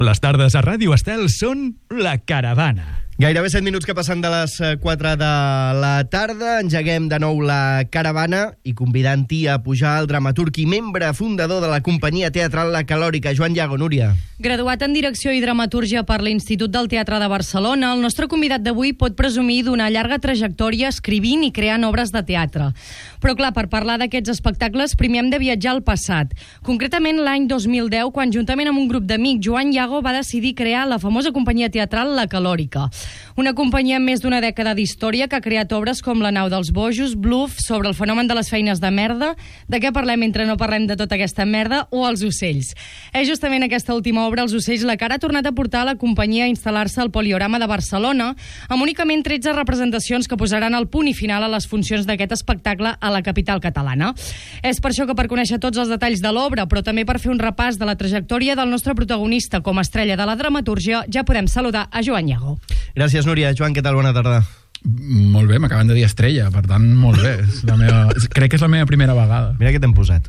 Les tardes a Ràdio Estel són La Caravana. Gairebé 7 minuts que passen de les 4 de la tarda. Engeguem de nou La Caravana i convidant-hi a pujar el dramaturg i membre fundador de la companyia teatral La Calòrica, Joan Llago. Núria. Graduat en Direcció i Dramatúrgia per l'Institut del Teatre de Barcelona, el nostre convidat d'avui pot presumir d'una llarga trajectòria escrivint i creant obres de teatre. Però clar, per parlar d'aquests espectacles primer hem de viatjar al passat. Concretament l'any 2010, quan juntament amb un grup d'amics, Joan Llago va decidir crear la famosa companyia teatral La Calòrica. Una companyia amb més d'una dècada d'història que ha creat obres com La nau dels bojos, Bluff, sobre el fenomen de les feines de merda, De què parlem mentre no parlem de tota aquesta merda, o Els ocells. És justament aquesta última obra, Els ocells, la que ara ha tornat a portar a la companyia a instal·lar-se al Poliorama de Barcelona, amb únicament 13 representacions que posaran el punt i final a les funcions d'aquest espectacle a la capital catalana. És per això que per conèixer tots els detalls de l'obra, però també per fer un repàs de la trajectòria del nostre protagonista com a estrella de la dramatúrgia, ja podem saludar a Joan Llago. Gràcies, Núria. Joan, què tal? Bona tarda. Molt bé, m'acaben de dir estrella, per tant, molt bé. Crec que és la meva primera vegada. Mira què t'hem posat.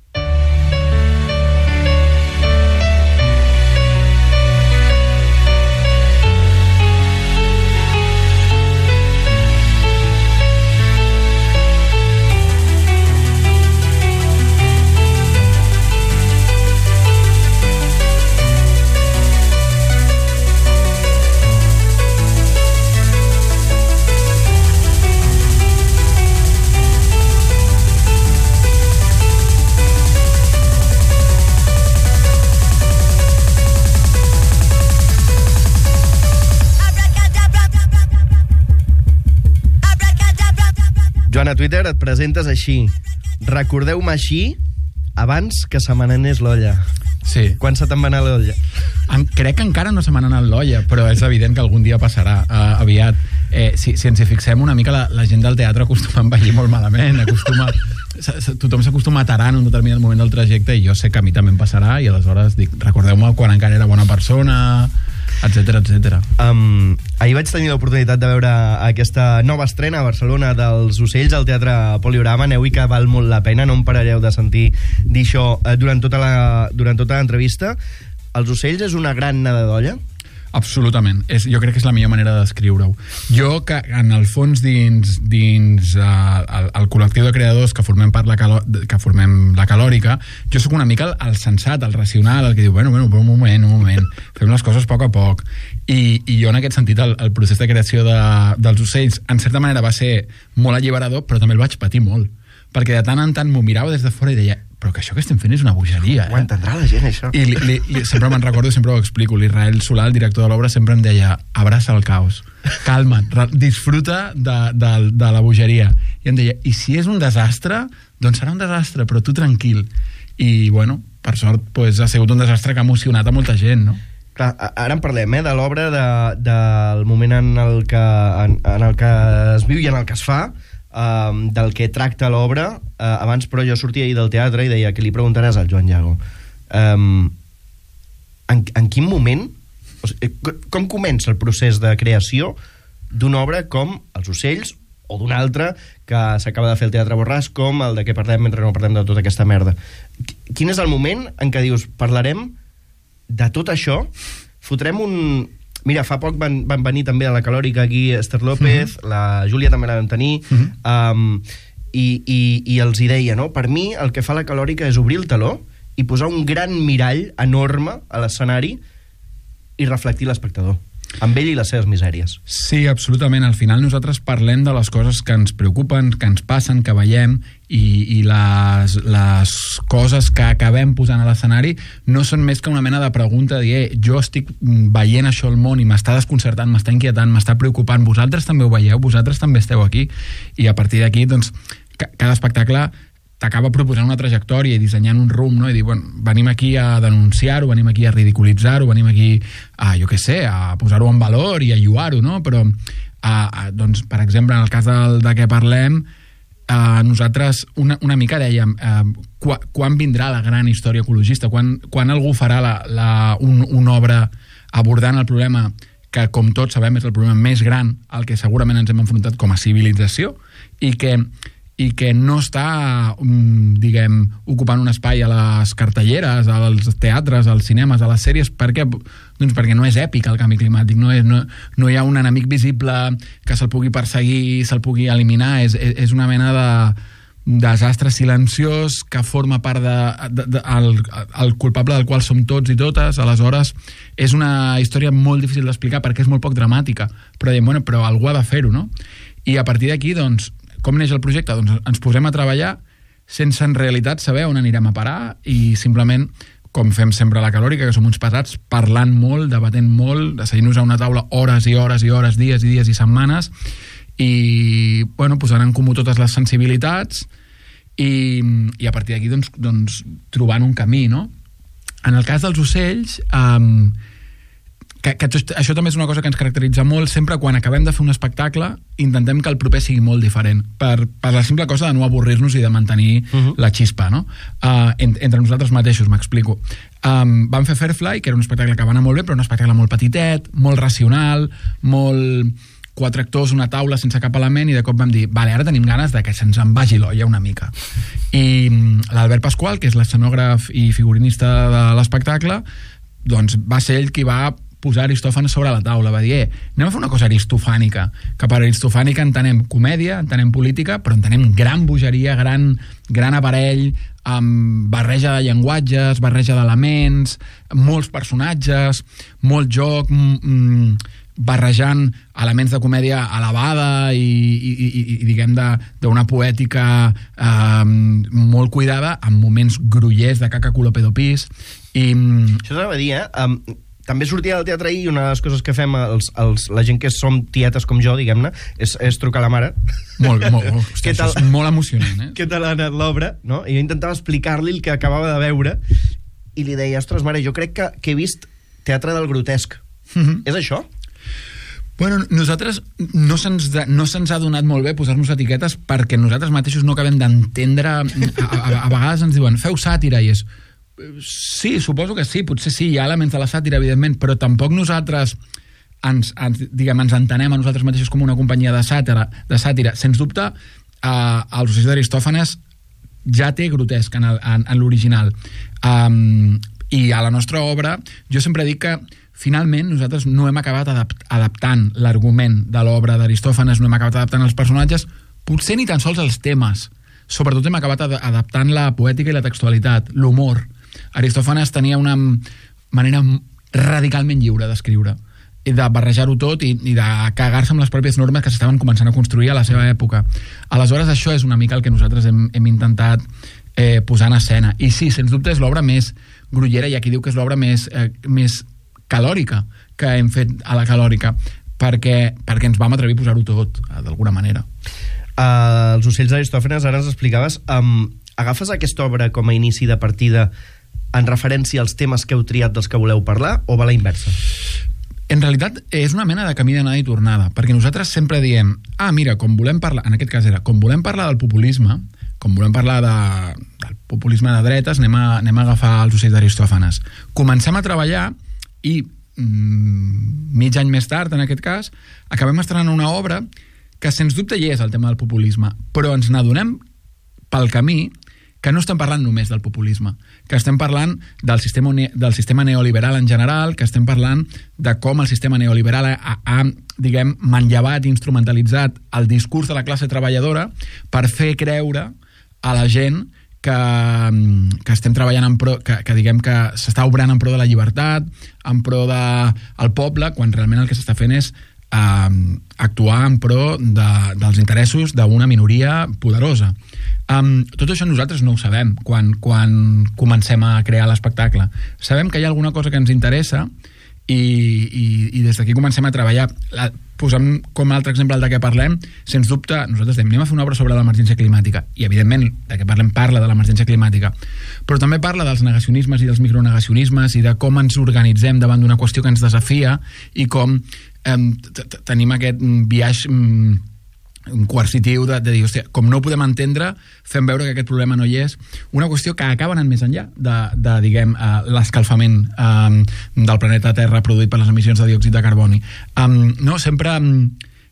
Joan, a Twitter et presentes així. Recordeu-me així abans que se me n'anés l'olla. Sí. Quan se te'n va anar l'olla? Crec que encara no se m'ha anat l'olla, però és evident que algun dia passarà aviat. Si ens hi fixem una mica, la gent del teatre acostuma a envellir molt malament, tothom s'acostuma a tarar en un determinat moment del trajecte, i jo sé que a mi també em passarà, i aleshores dic, recordeu-me quan encara era bona persona, etcètera, etcètera. Ahir vaig tenir l'oportunitat de veure aquesta nova estrena a Barcelona dels ocells al Teatre Poliorama. Aneu-hi, que val molt la pena, no em parareu de sentir dir això durant tota l'entrevista. Els ocells és una gran nada d'olla? Absolutament. Jo crec que és la millor manera de descriure-ho. Jo, que en el fons dins el col·lectiu de creadors que formem la Calòrica, jo sóc una mica el sensat, el racional, el que diu, bueno, però un moment, fem les coses a poc a poc. I jo, en aquest sentit, el procés de creació dels ocells, en certa manera va ser molt alliberador, però també el vaig patir molt. Perquè de tant en tant m'ho mirava des de fora i deia, però que això que estem fent és una bogeria. Ho entendrà la gent, això. I sempre me'n recordo, sempre ho explico, l'Israel Solà, el director de l'obra, sempre em deia, abraça el caos, calma't, disfruta de la bogeria. I em deia, i si és un desastre, doncs serà un desastre, però tu tranquil. I, bueno, per sort, ha sigut un desastre que ha emocionat a molta gent, no? Clar, ara en parlem, de l'obra, del moment en el que es viu i en el que es fa, del que tracta l'obra. Abans, però, jo sortia ahir del teatre i deia que li preguntaràs al Joan Llago. En quin moment, com comença el procés de creació d'una obra com Els ocells, o d'una altra que s'acaba de fer el Teatre Borràs, com el De què parlem mentre no parlem de tota aquesta merda? Quin és el moment en què dius, parlarem de tot això, fotrem un... Mira, fa poc van venir també a la Calòrica aquí Esther López, la Júlia també la vam tenir, i els hi deia, no? Per mi el que fa la Calòrica és obrir el teló i posar un gran mirall enorme a l'escenari i reflectir l'espectador, amb ell i les seves misèries. Sí, absolutament. Al final nosaltres parlem de les coses que ens preocupen, que ens passen, que veiem, i les coses que acabem posant a l'escenari no són més que una mena de pregunta de dir, jo estic veient això al món i m'està desconcertant, m'està inquietant, m'està preocupant, vosaltres també ho veieu, vosaltres també esteu aquí, i a partir d'aquí, doncs, cada espectacle t'acaba proposant una trajectòria i dissenyant un rumb, no? I dir, bueno, venim aquí a denunciar-ho, venim aquí a ridiculitzar-ho, venim aquí a, jo què sé, a posar-ho en valor i a lluar-ho, no? Però, doncs, per exemple, en el cas de què parlem, nosaltres una mica dèiem, quan vindrà la gran història ecologista? Quan algú farà una obra abordant el problema que, com tots sabem, és el problema més gran al que segurament ens hem enfrontat com a civilització, i que i que no està, diguem, ocupant un espai a les cartelleres, als teatres, als cinemes, a les sèries. Per què? Doncs perquè no és èpic el canvi climàtic, no hi ha un enemic visible que se'l pugui perseguir, se'l pugui eliminar, és una mena de desastre silenciós que forma part el culpable del qual som tots i totes. Aleshores és una història molt difícil d'explicar perquè és molt poc dramàtica, però diem, bueno, però algú ha de fer-ho, no? I a partir d'aquí, doncs, com neix el projecte? Doncs ens posem a treballar sense en realitat saber on anirem a parar i simplement, com fem sempre a la Calòrica, que som uns pesats, parlant molt, debatent molt, asseient-nos a una taula hores i hores i hores, dies i dies i setmanes, i bueno, posant en comú totes les sensibilitats i a partir d'aquí doncs trobant un camí, no? En el cas dels ocells, que això també és una cosa que ens caracteritza molt. Sempre quan acabem de fer un espectacle intentem que el proper sigui molt diferent per la simple cosa de no avorrir-nos i de mantenir la xispa, no? Entre nosaltres mateixos, m'explico. Vam fer Fairfly, que era un espectacle que va anar molt bé, però un espectacle molt petitet, molt racional, molt 4 actors, una taula sense cap element, i de cop vam dir, vale, ara tenim ganes de que se'ns en vagi l'olla una mica. I l'Albert Pasqual, que és l'escenògraf i figurinista de l'espectacle, doncs va ser ell qui va posar Aristòfanes sobre la taula, va dir, anem a fer una cosa aristofànica, que per aristofànica entenem comèdia, entenem política, però entenem gran bogeria, gran aparell, amb barreja de llenguatges, barreja d'elements, molts personatges, molt joc, barrejant elements de comèdia elevada i diguem d'una poètica molt cuidada, amb moments grollers de caca culo pedo pis. Això t'anava a dir, també sortia del teatre ahir, i una de les coses que fem la gent que som tietes com jo, diguem-ne, és trucar a la mare. Molt, hòstia, això és molt emocionant, Què tal ha anat l'obra, no? I jo intentava explicar-li el que acabava de veure i li deia, ostres, mare, jo crec que he vist teatre del grotesc. És això? Bueno, nosaltres no se'ns ha donat molt bé posar-nos etiquetes perquè nosaltres mateixos no acabem d'entendre. A vegades ens diuen, feu sàtira, i és... Sí, suposo que sí, potser sí, hi ha elements de la sàtira, evidentment, però tampoc nosaltres ens entenem a nosaltres mateixos com una companyia de sàtira. Sens dubte, els ocells d'Aristòfanes ja té grotesc en l'original. I a la nostra obra, jo sempre dic que finalment nosaltres no hem acabat adaptant l'argument de l'obra d'Aristòfanes, no hem acabat adaptant els personatges, potser ni tan sols els temes. Sobretot hem acabat adaptant la poètica i la textualitat, l'humor. Aristòfanes tenia una manera radicalment lliure d'escriure, i de barrejar-ho tot i de cagar-se amb les pròpies normes que s'estaven començant a construir a la seva època. Aleshores, això és una mica el que nosaltres hem intentat posar en escena. I sí, sens dubte és l'obra més grollera, i aquí diu que és l'obra més calòrica que hem fet a la Calòrica, perquè ens vam atrevir a posar-ho tot, d'alguna manera. Els ocells d'Aristòfanes, ara ens explicaves, agafes aquesta obra com a inici de partida en referència als temes que heu triat dels que voleu parlar, o va a la inversa? En realitat és una mena de camí d'anada i tornada, perquè nosaltres sempre diem, mira, com volem parlar, en aquest cas com volem parlar del populisme, com volem parlar del populisme de dretes, anem a agafar els ocells d'Aristòfanes. Comencem a treballar i mig any més tard, en aquest cas, acabem estrenant una obra que sens dubte hi és el tema del populisme, però ens n'adonem pel camí que no estem parlant només del populisme, que estem parlant del sistema neoliberal en general, que estem parlant de com el sistema neoliberal ha diguem, manllevat i instrumentalitzat el discurs de la classe treballadora per fer creure a la gent que estem treballant en pro, que diguem que s'està obrant en pro de la llibertat, en pro del poble, quan realment el que s'està fent és actuar en pro dels interessos d'una minoria poderosa. Tot això nosaltres no ho sabem quan comencem a crear l'espectacle. Sabem que hi ha alguna cosa que ens interessa i des d'aquí comencem a treballar. Posem com l'altre exemple de què parlem, sens dubte, nosaltres anem a fer una obra sobre l'emergència climàtica, i evidentment de què parlem parla de l'emergència climàtica, però també parla dels negacionismes i dels micronegacionismes i de com ens organitzem davant d'una qüestió que ens desafia i com tenim aquest biaix coercitiu de dir, hòstia, com no ho podem entendre, fem veure que aquest problema no hi és. Una qüestió que acaba anant més enllà de diguem, l'escalfament del planeta Terra produït per les emissions de diòxid de carboni. No, sempre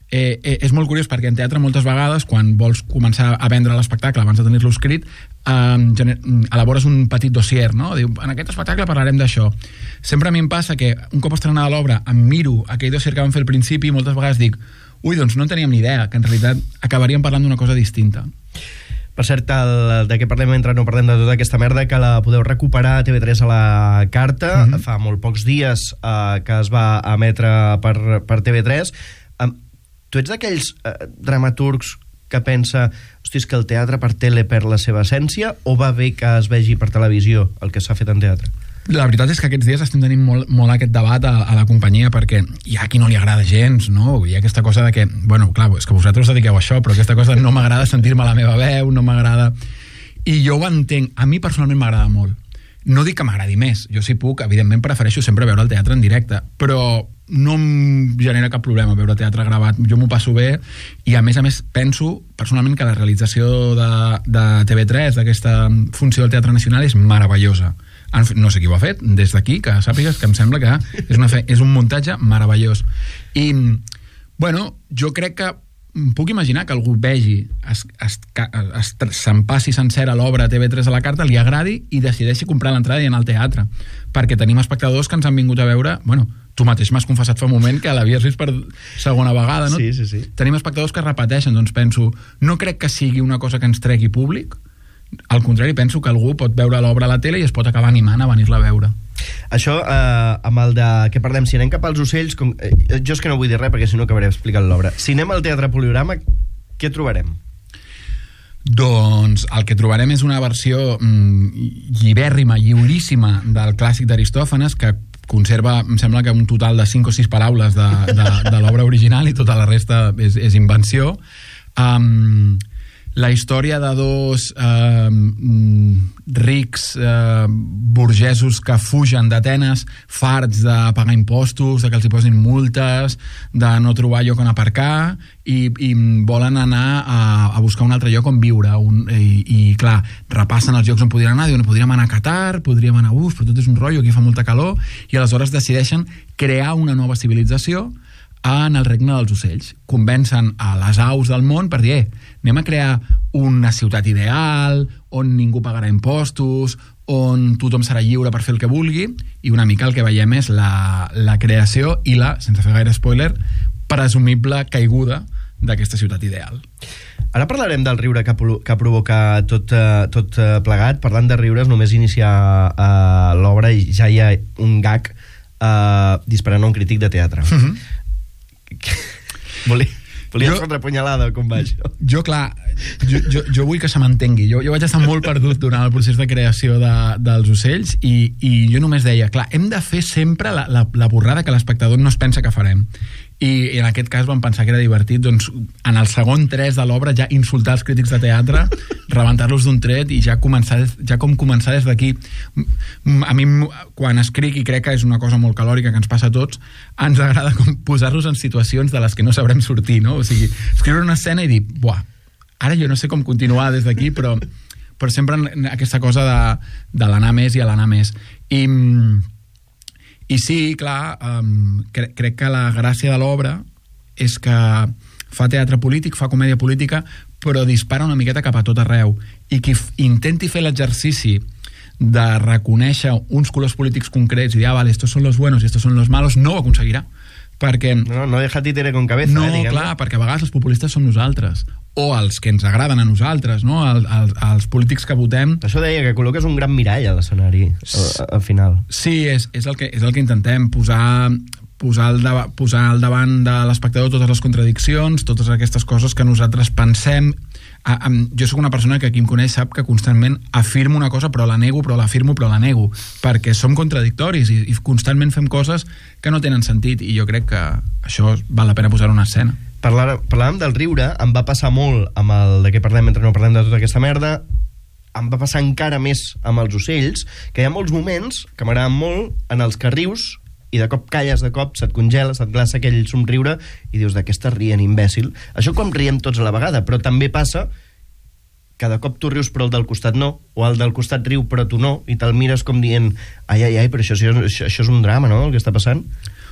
és molt curiós perquè en teatre moltes vegades, quan vols començar a vendre l'espectacle abans de tenir-lo escrit, elabores un petit dossier, no? Diu, en aquest espectacle parlarem d'això. Sempre a mi em passa que un cop estrenada l'obra em miro aquell dossier que vam fer al principi i moltes vegades dic, ui, doncs no en teníem ni idea, que en realitat acabaríem parlant d'una cosa distinta. Per cert, de què parlem mentre no parlem de tota aquesta merda, que la podeu recuperar a TV3 a la carta. Fa molt pocs dies que es va emetre per TV3. Tu ets d'aquells dramaturgs que pensa, hosti, és que el teatre per tele perd la seva essència, o va bé que es vegi per televisió el que s'ha fet en teatre? La veritat és que aquests dies estem tenint molt aquest debat a la companyia, perquè hi ha qui no li agrada gens, no? Hi ha aquesta cosa de que, bueno, clar, és que vosaltres us dediqueu a això, però aquesta cosa de no m'agrada sentir-me la meva veu, no m'agrada... I jo ho entenc, a mi personalment m'agrada molt. No dic que m'agradi més, jo si puc, evidentment prefereixo sempre veure el teatre en directe, però no em genera cap problema veure teatre gravat, jo m'ho passo bé, i a més penso personalment que la realització de TV3, d'aquesta funció del Teatre Nacional, és meravellosa. No sé qui ho ha fet, des d'aquí, que sàpigues que em sembla que és un muntatge meravellós. I, bueno, jo crec que puc imaginar que algú vegi, se'n passi sencera l'obra a TV3 a la carta, li agradi i decideixi comprar l'entrada i anar al teatre, perquè tenim espectadors que ens han vingut a veure, bueno, tu mateix m'has confessat fa un moment que l'havies vist per segona vegada, no? Sí. Tenim espectadors que repeteixen, doncs penso, no crec que sigui una cosa que ens tregui públic, al contrari, penso que algú pot veure l'obra a la tele i es pot acabar animant a venir-la a veure. Això, amb el de què parlem, si anem cap als ocells, jo és que no vull dir res perquè si no acabaré explicant l'obra. Si anem al Teatre Poliorama, què trobarem? Doncs el que trobarem és una versió llibèrrima, lliuríssima del clàssic d'Aristòfanes, que conserva, em sembla que un total de 5 o 6 paraules de l'obra original i tota la resta és invenció. La història de dos rics burgesos que fugen d'Atenes, farts de pagar impostos, de que els hi posin multes, de no trobar lloc on aparcar, i volen anar a buscar un altre lloc on viure. I clar, repassen els llocs on podrien anar, diuen, podríem anar a Qatar, podríem anar, però tot és un rotllo, aquí fa molta calor, i aleshores decideixen crear una nova civilització en el regne dels ocells. Convencen a les aus del món per dir, anem a crear una ciutat ideal, on ningú pagarà impostos, on tothom serà lliure per fer el que vulgui, i una mica el que veiem és la creació i la, sense fer gaire spoiler, presumible caiguda d'aquesta ciutat ideal. Ara parlarem del riure que provoca tot plegat. Parlant de riures, només iniciar l'obra i ja hi ha un gag disparant a un crític de teatre. Volia fotre punyalada, com va això? Jo, clar, jo vull que se m'entengui. Jo vaig estar molt perdut durant el procés de creació dels ocells i jo només deia, clar, hem de fer sempre la borrada que l'espectador no es pensa que farem. I en aquest cas vam pensar que era divertit, doncs, en el segon 3 de l'obra ja insultar els crítics de teatre, rebentar-los d'un tret i ja començar des d'aquí. A mi, quan escric, i crec que és una cosa molt calòrica que ens passa a tots, ens agrada posar-los en situacions de les que no sabrem sortir, no? O sigui, escriure una escena i dir, buah, ara jo no sé com continuar des d'aquí, però sempre aquesta cosa de l'anar més i a l'anar més. I sí, clar, crec que la gràcia de l'obra és que fa teatre polític, fa comèdia política, però dispara una miqueta cap a tot arreu. I qui intenti fer l'exercici de reconèixer uns colors polítics concrets i dir, vale, estos son los buenos i estos son los malos, no ho aconseguirà. Perquè... No deja títere con cabeza, no, diguem-ne. Clar, perquè a vegades els populistes som nosaltres. O els que ens agraden a nosaltres, no? Els polítics que votem. Això deia, que col·loques un gran mirall a l'escenari, al final. Sí, és el que intentem, posar al davant de l'espectador totes les contradiccions, totes aquestes coses que nosaltres pensem. Jo sóc una persona que qui em coneix sap que constantment afirmo una cosa però la nego, però l'afirmo però la nego, perquè som contradictoris i constantment fem coses que no tenen sentit, i jo crec que això val la pena posar una escena. Parlàvem del riure, em va passar molt amb el de què parlem mentre no parlem de tota aquesta merda, em va passar encara més amb els ocells, que hi ha molts moments que m'agraden molt en els que rius i de cop calles, de cop se't congela, se't glaça aquell somriure i dius, de què estàs rient, imbècil? Això quan riem tots a la vegada, però també passa que de cop tu rius però el del costat no, o el del costat riu però tu no, i te'l mires com dient, ai, però això és un drama, no?, el que està passant.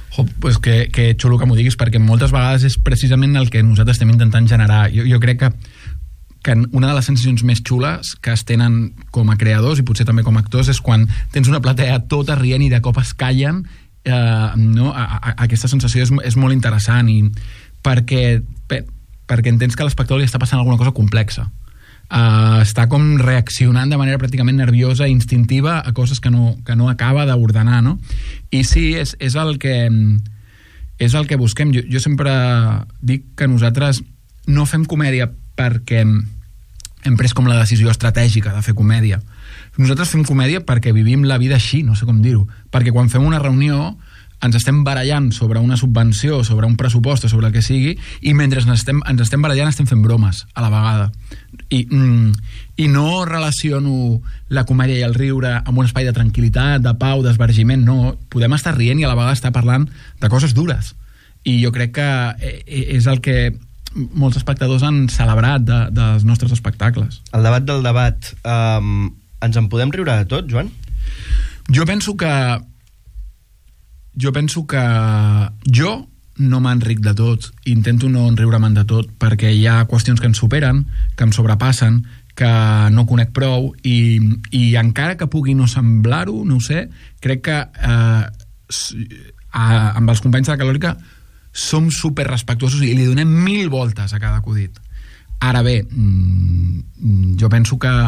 Pues que xulo que m'ho diguis, perquè moltes vegades és precisament el que nosaltres estem intentant generar. Jo crec que una de les sensacions més xules que es tenen com a creadors i potser també com a actors és quan tens una platea tota rient i de cop es callen, no? Aquesta sensació és molt interessant, i perquè entens que a l'espectador li està passant alguna cosa complexa. Està com reaccionant de manera pràcticament nerviosa i instintiva a coses que no acaba d'ordenar, no? I sí, és el que busquem. Jo sempre dic que nosaltres no fem comèdia perquè hem pres com la decisió estratègica de fer comèdia. Nosaltres fem comèdia perquè vivim la vida així, no sé com dir-ho, perquè quan fem una reunió ens estem barallant sobre una subvenció, sobre un pressupost o sobre el que sigui, i mentre ens estem barallant estem fent bromes a la vegada. I no relaciono la comèdia i el riure amb un espai de tranquil·litat, de pau, d'esbargiment, no. Podem estar rient i a la vegada estar parlant de coses dures. I jo crec que és el que molts espectadors han celebrat dels nostres espectacles. El debat del debat. Ens en podem riure de tot, Joan? Jo penso que jo no m'enric de tot, intento no enriure-me'n de tot, perquè hi ha qüestions que ens superen, que em sobrepassen, que no conec prou, i encara que pugui no semblar-ho, no ho sé, crec que amb els companys de la Calòrica som super respectuosos i li donem 1000 voltes a cada acudit. Ara bé, jo penso que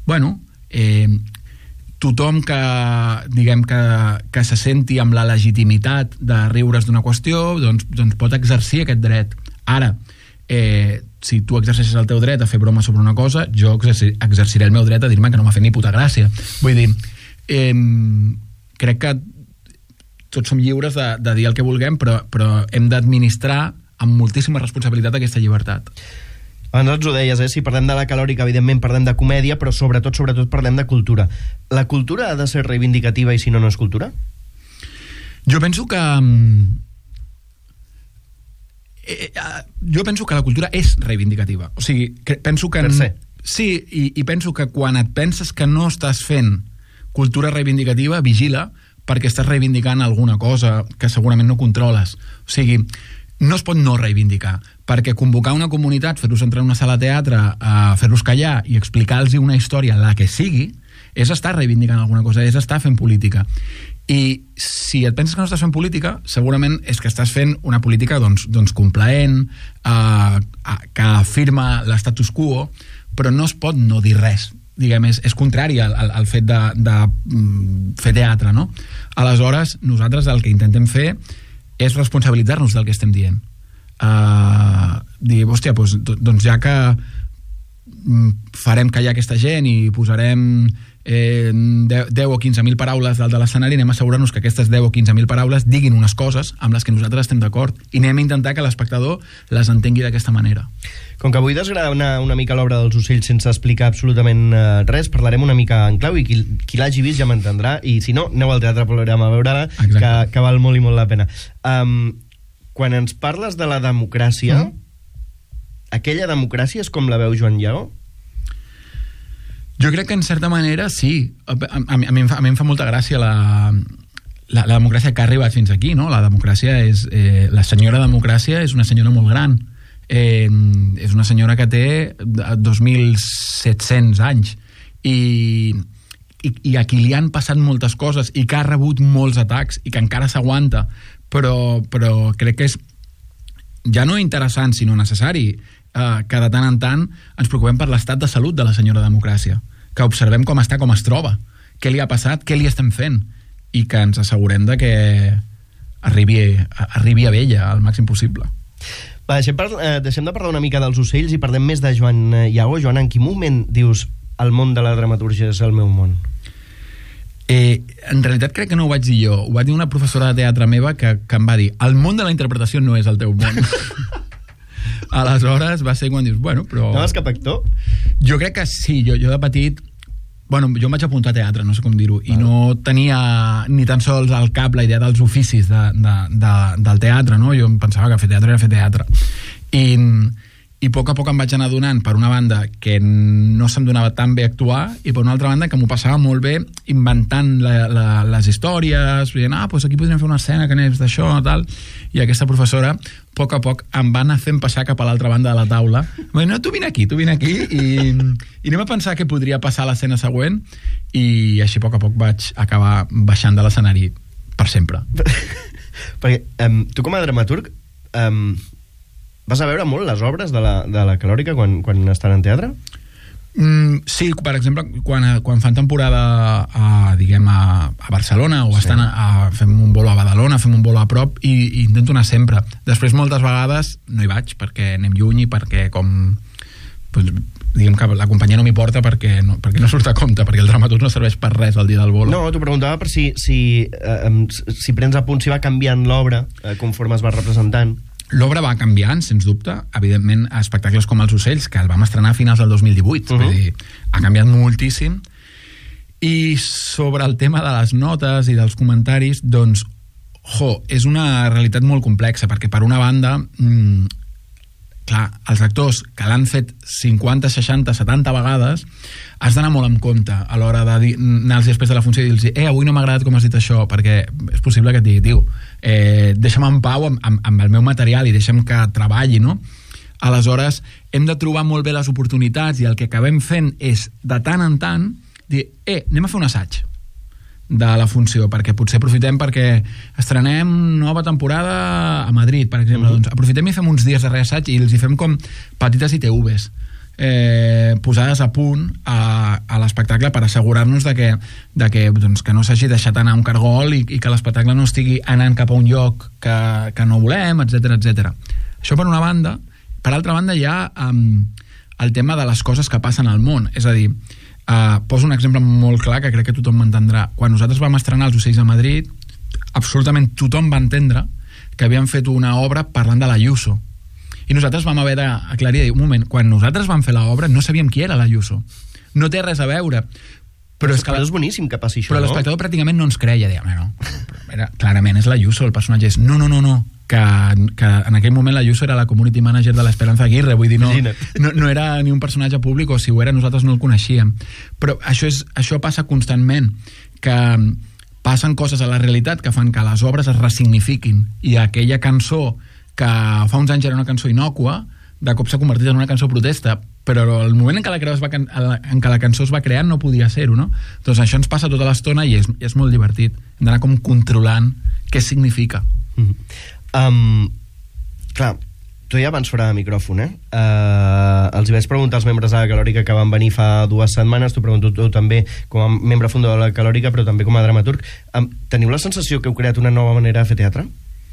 tothom que se senti amb la legitimitat de riure's d'una qüestió doncs pot exercir aquest dret. Ara, si tu exerceixes el teu dret a fer broma sobre una cosa, jo exerciré el meu dret a dir-me que no m'ha fet ni puta gràcia. Vull dir, crec que tots som lliures de dir el que vulguem, però hem d'administrar amb moltíssima responsabilitat aquesta llibertat. Abans ens ho deies, si parlem de la Calòrica, evidentment parlem de comèdia, però sobretot parlem de cultura. La cultura ha de ser reivindicativa i si no, no és cultura? Jo penso que la cultura és reivindicativa. O sigui, penso que... Per se. Sí, i penso que quan et penses que no estàs fent cultura reivindicativa, vigila, perquè estàs reivindicant alguna cosa que segurament no controles. O sigui, no es pot no reivindicar, perquè convocar una comunitat, fer-los entrar en una sala de teatre, fer-los callar i explicar-los una història, la que sigui, és estar reivindicant alguna cosa, és estar fent política. I si et penses que no estàs fent política, segurament és que estàs fent una política doncs complaent, que afirma l'estatus quo, però no es pot no dir res. Diguem, és contrari al fet de fer teatre, no? Aleshores, nosaltres el que intentem fer és responsabilitzar-nos del que estem dient. Dir, hòstia, doncs ja que farem callar aquesta gent i posarem 10 o 15.000 paraules dalt de l'escenari, anem a assegurar-nos que aquestes 10 o 15.000 paraules diguin unes coses amb les que nosaltres estem d'acord, i anem a intentar que l'espectador les entengui d'aquesta manera. Com que vull desgranar una mica l'obra dels ocells sense explicar absolutament res, parlarem una mica en clau i qui l'hagi vist ja m'entendrà, i si no, aneu al Teatre Panorama a veure-la, que val molt i molt la pena. Quan ens parles de la democràcia, aquella democràcia és com la veu Joan Lleó? Jo crec que en certa manera sí. A mi em fa molta gràcia la democràcia que ha arribat fins aquí, no? La democràcia és... la senyora democràcia és una senyora molt gran. És una senyora que té 2.700 anys i a qui li han passat moltes coses i que ha rebut molts atacs i que encara s'aguanta, però crec que és ja no interessant sinó necessari que de tant en tant ens preocupem per l'estat de salut de la senyora democràcia, que observem com està, com es troba, què li ha passat, què li estem fent, i que ens assegurem de que arribi a ella al màxim possible. Va, deixem de parlar una mica dels ocells i parlem més de Joan Lleó. Joan, en quin moment dius el món de la dramatúrgia és el meu món? En realitat crec que no ho vaig dir jo, ho va dir una professora de teatre meva que em va dir, el món de la interpretació no és el teu món. Aleshores va ser quan dius, bueno, però... Anaves cap actor? Jo crec que sí, jo de petit... Bueno, jo em vaig apuntar a teatre, no sé com dir-ho, i no tenia ni tan sols al cap la idea dels oficis del teatre, no? Jo em pensava que fer teatre era fer teatre. i a poc em vaig anar adonant, per una banda, que no se'm donava tan bé actuar, i per una altra banda que m'ho passava molt bé inventant les històries, dient, doncs aquí podríem fer una escena que n'és d'això, tal, i aquesta professora a poc em va anar fent passar cap a l'altra banda de la taula. Va dir, no, tu vine aquí, i anem a pensar què podria passar a l'escena següent, i així a poc vaig acabar baixant de l'escenari per sempre. Perquè tu com a dramaturg vas a veure molt les obres de la Calòrica quan estan en teatre? Sí, per exemple, quan fan temporada a Barcelona o estan fem un bolo a Badalona, fem un bolo a prop, i intento anar sempre. Després moltes vegades no hi vaig perquè anem lluny i perquè diguem que la companyia no m'hi porta perquè no surt a compte, perquè el dramaturg no serveix per res el dia del bolo. No, t'ho preguntava per si prens a punt, si va canviant l'obra conforme es va representant. L'obra va canviant, sens dubte. Evidentment, espectacles com Els ocells, que el vam estrenar a finals del 2018, vull dir, ha canviat moltíssim. I sobre el tema de les notes i dels comentaris, doncs, és una realitat molt complexa, perquè per una banda, clar, els actors que l'han fet 50, 60, 70 vegades, has d'anar molt en compte a l'hora d'anar-los després de la funció i dir-los, avui no m'ha agradat com has dit això, perquè és possible que et digui, tio, deixa'm en pau amb el meu material i deixa'm que treballi, no? Aleshores, hem de trobar molt bé les oportunitats, i el que acabem fent és, de tant en tant, dir, anem a fer un assaig de la funció, perquè potser aprofitem perquè estrenem nova temporada a Madrid, per exemple, doncs aprofitem i fem uns dies de reassaig i els hi fem com petites ITVs posades a punt a l'espectacle per assegurar-nos que no s'hagi deixat anar un cargol i que l'espectacle no estigui anant cap a un lloc que no volem, etc. Això per una banda. Per altra banda hi ha el tema de les coses que passen al món, és a dir, poso un exemple molt clar que crec que tothom m'entendrà. Quan nosaltres vam estrenar Els ocells a Madrid, absolutament tothom va entendre que havíem fet una obra parlant de l'Ayuso, i nosaltres vam haver d'aclarir, un moment, quan nosaltres vam fer l'obra no sabíem qui era l'Ayuso, no té res a veure, però és boníssim que passi això, però l'espectador pràcticament no ens creia, deia, clarament és l'Ayuso, el personatge és no, que en aquell moment l'Ayuso era la community manager de l'Esperanza Aguirre, vull dir, no era ni un personatge públic, o si ho era nosaltres no el coneixíem. Però això passa constantment, que passen coses a la realitat que fan que les obres es ressignifiquin, i aquella cançó que fa uns anys era una cançó innòcua, de cop s'ha convertit en una cançó protesta, però el moment en què la cançó es va crear no podia ser-ho, no? Doncs això ens passa tota l'estona i és molt divertit. Hem d'anar com controlant què significa. Clar, tu ja abans fora de micròfon, els hi vaig preguntar als membres de la Calòrica que van venir fa 2 setmanes, t'ho pregunto tu també com a membre fundador de la Calòrica, però també com a dramaturg. Teniu la sensació que heu creat una nova manera de fer teatre?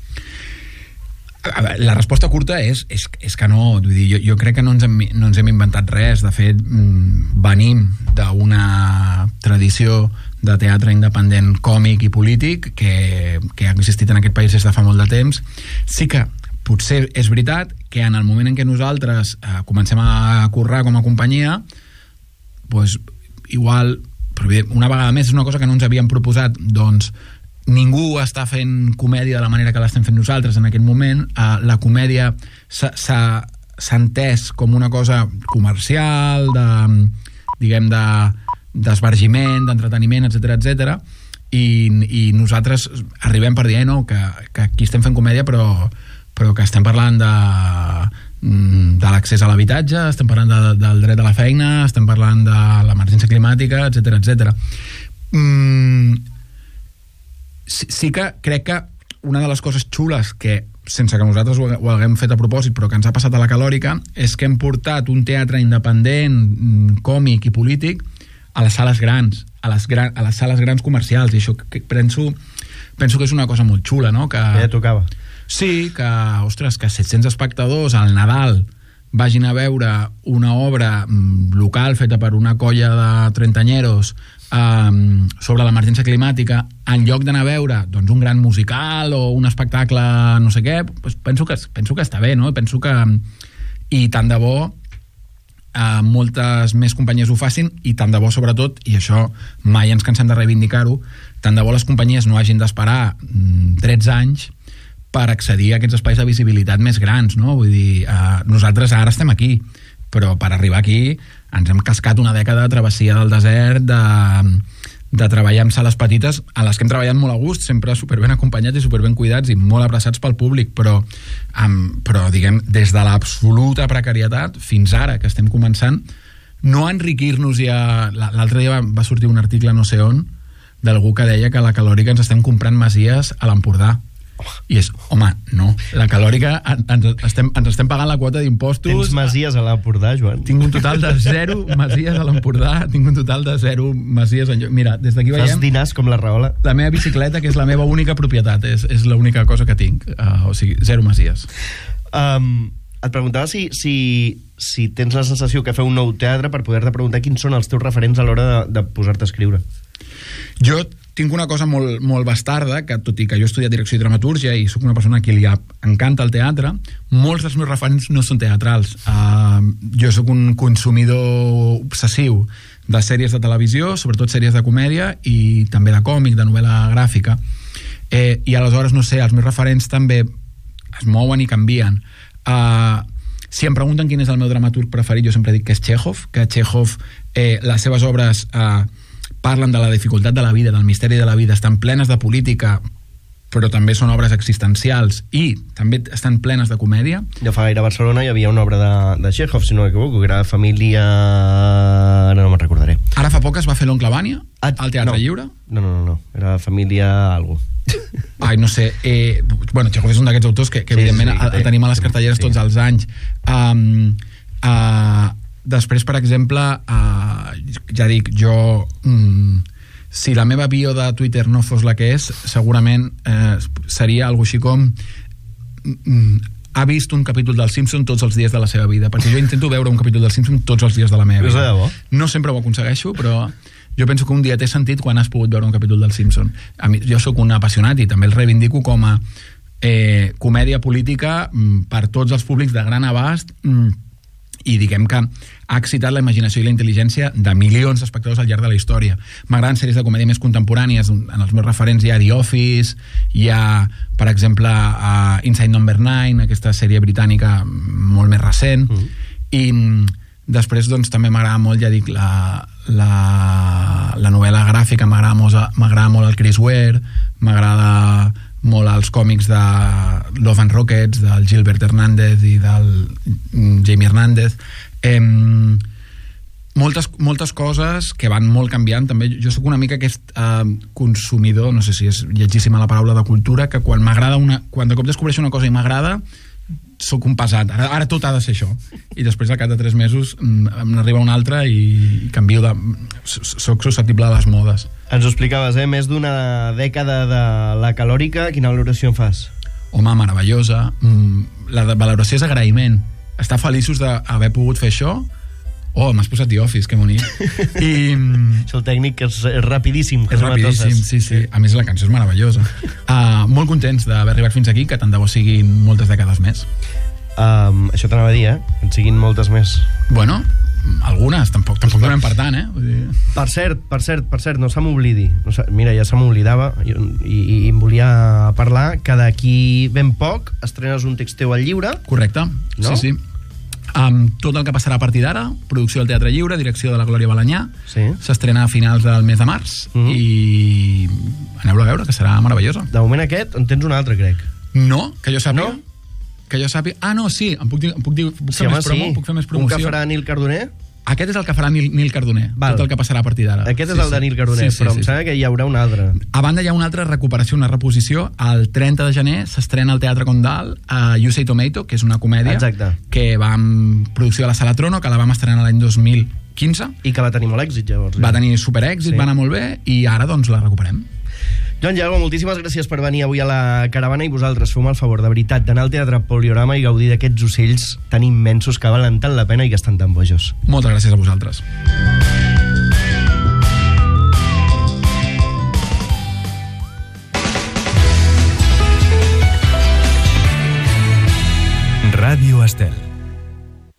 La resposta curta és que no. Vull dir, jo crec que no ens hem inventat res. De fet, venim d'una tradició de teatre independent còmic i polític que ha existit en aquest país des de fa molt de temps. Sí que potser és veritat que en el moment en què nosaltres comencem a currar com a companyia, doncs igual, però bé, una vegada més és una cosa que no ens havíem proposat, doncs ningú està fent comèdia de la manera que l'estem fent nosaltres en aquest moment. La comèdia s'ha entès com una cosa comercial, d'esbargiment, d'entreteniment, etc. I nosaltres arribem per dir que aquí estem fent comèdia, però que estem parlant de l'accés a l'habitatge, estem parlant del dret a la feina, estem parlant de l'emergència climàtica, etc. Sí que crec que una de les coses xules que, sense que nosaltres ho haguem fet a propòsit, però que ens ha passat a la Calòrica, és que hem portat un teatre independent, còmic i polític a les sales grans, a les sales grans comercials, i això penso que és una cosa molt xula, no? Que ja tocava. Sí, que 700 espectadors al Nadal vagin a veure una obra local feta per una colla de trentanyeros sobre l'emergència climàtica, en lloc d'anar a veure doncs, un gran musical o un espectacle no sé què, doncs penso que està bé, no? Penso que, i tant de bo moltes més companyies ho facin, i tant de bo sobretot, i això mai ens cansem de reivindicar-ho, tant de bo les companyies no hagin d'esperar 13 anys per accedir a aquests espais de visibilitat més grans, no? Vull dir, nosaltres ara estem aquí, però per arribar aquí ens hem cascat una dècada de travessia del desert, de treballar en sales petites a les que hem treballat molt a gust, sempre superben acompanyats i superben cuidats i molt abraçats pel públic, però diguem, des de l'absoluta precarietat fins ara, que estem començant, no enriquir-nos ja... L'altre dia va sortir un article no sé on d'algú que deia que a la Calòrica ens estem comprant masies a l'Empordà. I és, home, no. La Calòrica ens estem pagant la quota d'impostos. Tens masies a l'Empordà, Joan? Tinc un total de 0 masies a l'Empordà. Tinc un total de 0 masies en... Mira, des d'aquí veiem... Fas dinars com la Rahola? La meva bicicleta, que és la meva única propietat. És l'única cosa que tinc. O sigui, 0 masies. Et preguntava si tens la sensació que feu un nou teatre per poder-te preguntar quins són els teus referents a l'hora de posar-te a escriure. Jo tinc una cosa molt, molt bastarda, que tot i que jo he estudiat direcció i dramatúrgia i sóc una persona a qui li encanta el teatre, molts dels meus referents no són teatrals. Jo sóc un consumidor obsessiu de sèries de televisió, sobretot sèries de comèdia i també de còmic, de novel·la gràfica. I aleshores, no sé, els meus referents també es mouen i canvien. Si em pregunten quin és el meu dramaturg preferit, jo sempre dic que és Txékhov, que Txékhov, les seves obres parlen de la dificultat de la vida, del misteri de la vida, estan plenes de política, però també són obres existencials i també estan plenes de comèdia. Ja fa gaire a Barcelona hi havia una obra de Txékhov, si no m'equivoco, que era Família... No me'n recordaré. Ara fa poc es va fer l'Oncle Vanya al Teatre Lliure? No. Era Família algo. Ai, no sé. Bueno, Txékhov és un d'aquests autors que evidentment el tenim a les cartelleres tots els anys. Després, per exemple, ja dic, jo... si la meva bio de Twitter no fos la que és, segurament seria algo així com ha vist un capítol del Simpson tots els dies de la seva vida, perquè jo intento veure un capítol del Simpson tots els dies de la meva vida. No sempre ho aconsegueixo, però jo penso que un dia té sentit quan has pogut veure un capítol del Simpson. A mi, jo sóc un apassionat i també el reivindico com a comèdia política per tots els públics de gran abast, i diguem que ha excitat la imaginació i la intel·ligència de milions d'espectadors al llarg de la història. M'agraden sèries de comèdia més contemporànies. En els meus referents hi ha The Office, hi ha, per exemple, Inside Number 9, aquesta sèrie britànica molt més recent, i després doncs, també m'agrada molt, ja dic, la novel·la gràfica, m'agrada molt el Chris Ware, m'agrada molt els còmics de Love and Rockets, del Gilbert Hernández i del Jamie Hernández. Moltes coses que van molt canviant també. Jo sóc una mica aquest consumidor, no sé si és lletgíssima la paraula, de cultura, que quan de cop descobreixo una cosa i m'agrada, sóc un pesat, ara tot ha de ser això, i després al cap de 3 mesos n'arriba una altra i canvio soc susceptible a les modes. Ens ho explicaves, més d'una dècada de la Calòrica. Quina valoració en fas? Home, meravellosa. La valoració és agraïment, estar feliços d'haver pogut fer això. Oh, m'has posat The Office, que bonic. És el tècnic que és rapidíssim. És rapidíssim, sí. A més, la cançó és meravellosa. Molt contents d'haver arribat fins aquí, que tant de bo siguin moltes dècades més. Això t'anava a dir, en siguin moltes més. Bueno, algunes, tampoc donem per tant, Vull dir... Per cert, no se m'oblidi. Mira, ja se m'oblidava i em volia parlar que d'aquí ben poc estrenes un text teu al Lliure. Correcte, no? Sí. Tot el que passarà a partir d'ara, producció del Teatre Lliure, direcció de la Glòria Balanyà, s'estrena a finals del mes de març i aneu-la a veure, que serà meravellosa. De moment aquest en tens un altre, crec. No, que jo sàpiga. Que jo sàpiga. No, sí, puc fer més promoció. Un que farà Nil Cardoner? Aquest és el que farà Nil Cardoner, tot el que passarà a partir d'ara. Aquest és el de Nil Cardoner, però em sembla que hi haurà un altre. A banda hi ha una altra recuperació, una reposició. El 30 de gener s'estrena al Teatre Condal You Say Tomato, que és una comèdia que va en producció de la Sala Trono, que la vam estrenar l'any 2015. I que va tenir molt èxit, llavors. Va tenir superèxit, va anar molt bé, i ara doncs la recuperem. Joan Llago, moltíssimes gràcies per venir avui a la Caravana, i vosaltres feu-me el favor, de veritat, d'anar al Teatre Poliorama i gaudir d'aquests ocells tan immensos que valen tant la pena i que estan tan bojos. Moltes gràcies a vosaltres. Ràdio Estel.